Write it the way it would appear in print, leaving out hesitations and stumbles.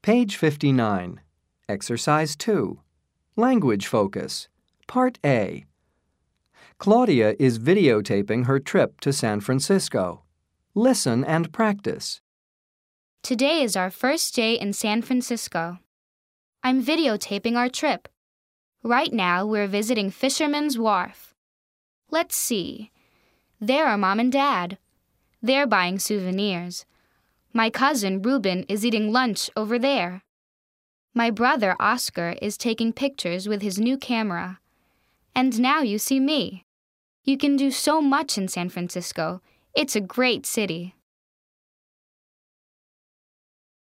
Page 59. Exercise 2. Language Focus. Part A. Claudia is videotaping her trip to San Francisco. Listen and practice. Today is our first day in San Francisco. I'm videotaping our trip. Right now, we're visiting Fisherman's Wharf. Let's see. There are Mom and Dad. They're buying souvenirs. My cousin Ruben is eating lunch over there. My brother Oscar is taking pictures with his new camera. And now you see me. You can do so much in San Francisco. It's a great city.